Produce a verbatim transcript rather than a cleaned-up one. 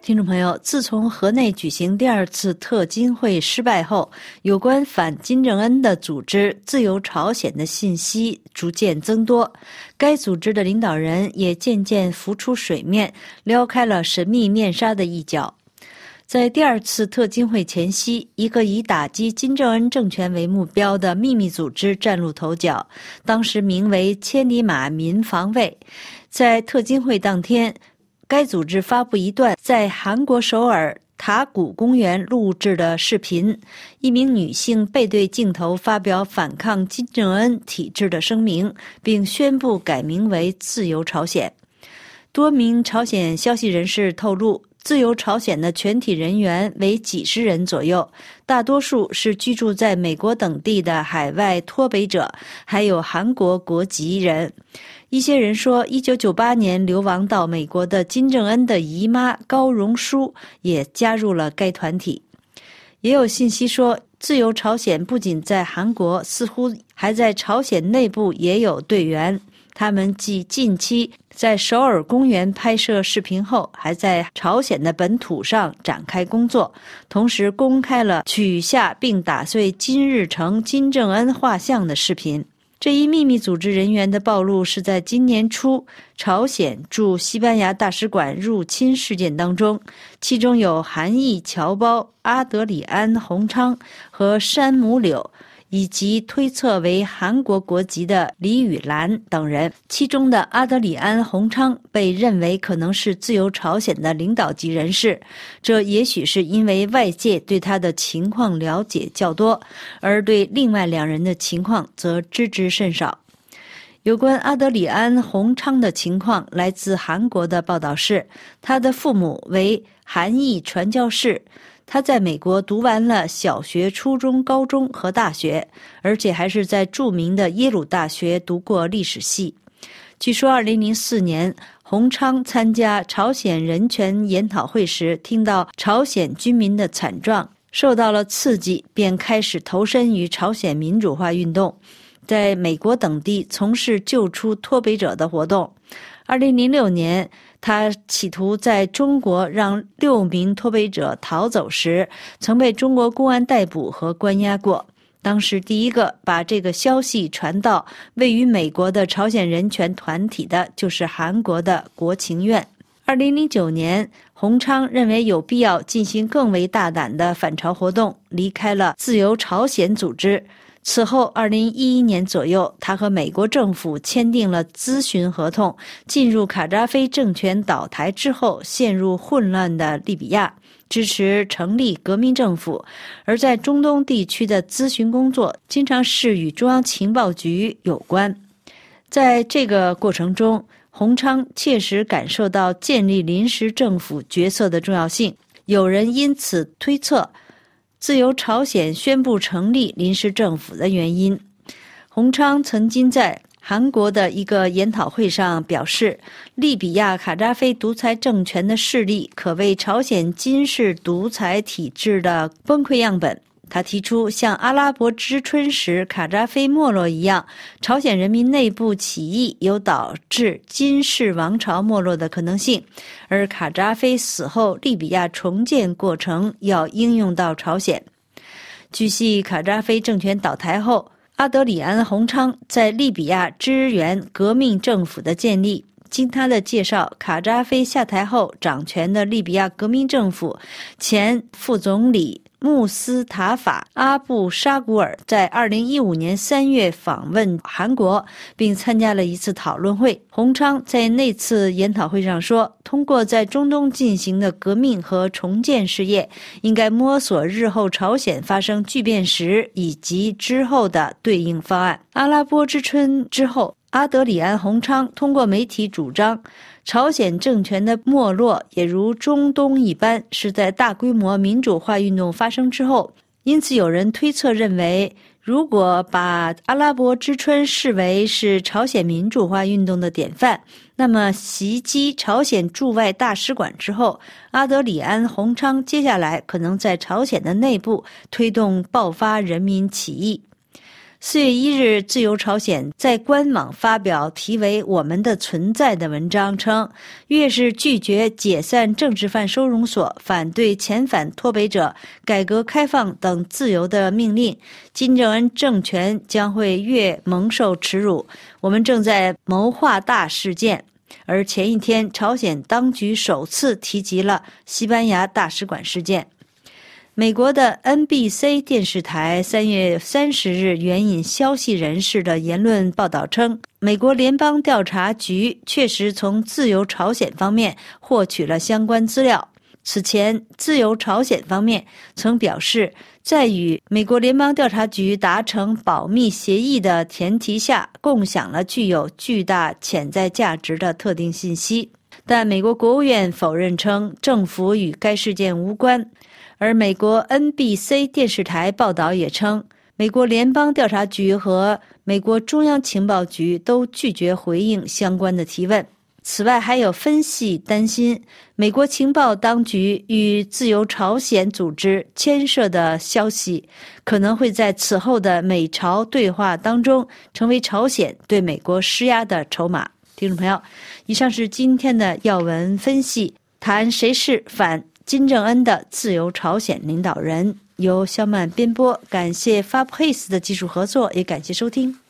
听众朋友，自从河内举行第二次特金会失败后，有关反金正恩的组织自由朝鲜的信息逐渐增多，该组织的领导人也渐渐浮出水面，撩开了神秘面纱的一角。在第二次特金会前夕，一个以打击金正恩政权为目标的秘密组织崭露头角，当时名为千里马民防卫。在特金会当天，该组织发布一段在韩国首尔塔谷公园录制的视频，一名女性背对镜头发表反抗金正恩体制的声明，并宣布改名为自由朝鲜。多名朝鲜消息人士透露，自由朝鲜的全体人员为几十人左右，大多数是居住在美国等地的海外脱北者，还有韩国国籍人。一些人说，一九九八年流亡到美国的金正恩的姨妈高荣书也加入了该团体。也有信息说，自由朝鲜不仅在韩国，似乎还在朝鲜内部也有队员。他们继近期在首尔公园拍摄视频后，还在朝鲜的本土上展开工作，同时公开了取下并打碎金日成、金正恩画像的视频。这一秘密组织人员的暴露是在今年初朝鲜驻西班牙大使馆入侵事件当中，其中有韩裔侨胞阿德里安·洪昌和山姆柳，以及推测为韩国国籍的李雨兰等人。其中的阿德里安·洪昌被认为可能是自由朝鲜的领导级人士，这也许是因为外界对他的情况了解较多，而对另外两人的情况则知之甚少。有关阿德里安·洪昌的情况，来自韩国的报道是，他的父母为韩裔传教士，他在美国读完了小学、初中、高中和大学，而且还是在著名的耶鲁大学读过历史系。据说二零零四年，洪昌参加朝鲜人权研讨会时，听到朝鲜军民的惨状，受到了刺激，便开始投身于朝鲜民主化运动，在美国等地从事救出脱北者的活动。二零零六年，他企图在中国让六名脱北者逃走时，曾被中国公安逮捕和关押过。当时第一个把这个消息传到位于美国的朝鲜人权团体的，就是韩国的国情院。二零零九年，洪昌认为有必要进行更为大胆的反朝活动，离开了自由朝鲜组织。此后二零一一年左右，他和美国政府签订了咨询合同，进入卡扎菲政权倒台之后陷入混乱的利比亚，支持成立革命政府。而在中东地区的咨询工作经常是与中央情报局有关。在这个过程中，洪昌切实感受到建立临时政府角色的重要性，有人因此推测自由朝鲜宣布成立临时政府的原因。洪昌曾经在韩国的一个研讨会上表示，利比亚卡扎菲独裁政权的势力可谓朝鲜金氏独裁体制的崩溃样本。他提出，像阿拉伯之春时卡扎菲没落一样，朝鲜人民内部起义有导致金氏王朝没落的可能性，而卡扎菲死后利比亚重建过程要应用到朝鲜。据悉，卡扎菲政权倒台后，阿德里安·洪昌在利比亚支援革命政府的建立。经他的介绍，卡扎菲下台后掌权的利比亚革命政府前副总理穆斯塔法·阿布沙古尔在二零一五年三月访问韩国，并参加了一次讨论会。洪昌在那次研讨会上说，通过在中东进行的革命和重建事业，应该摸索日后朝鲜发生巨变时以及之后的对应方案。阿拉伯之春之后，阿德里安·洪昌通过媒体主张，朝鲜政权的没落也如中东一般，是在大规模民主化运动发生之后。因此有人推测认为，如果把阿拉伯之春视为是朝鲜民主化运动的典范，那么袭击朝鲜驻外大使馆之后，阿德里安·洪昌接下来可能在朝鲜的内部推动爆发人民起义。 四月一日，自由朝鲜在官网发表题为《我们的存在》的文章，称越是拒绝解散政治犯收容所、反对遣返脱北者、改革开放等自由的命令，金正恩政权将会越蒙受耻辱。我们正在谋划大事件。而前一天，朝鲜当局首次提及了西班牙大使馆事件。美国的 N B C 电视台三月三十日援引消息人士的言论报道称，美国联邦调查局确实从自由朝鲜方面获取了相关资料。此前，自由朝鲜方面曾表示，在与美国联邦调查局达成保密协议的前提下，共享了具有巨大潜在价值的特定信息。但美国国务院否认称，政府与该事件无关。而美国 N B C 电视台报道也称，美国联邦调查局和美国中央情报局都拒绝回应相关的提问。此外，还有分析担心，美国情报当局与自由朝鲜组织牵涉的消息，可能会在此后的美朝对话当中成为朝鲜对美国施压的筹码。听众朋友，以上是今天的要闻分析，谈谁是反金正恩的自由朝鲜领导人，由肖曼编播，感谢 Fabrice 的技术合作，也感谢收听。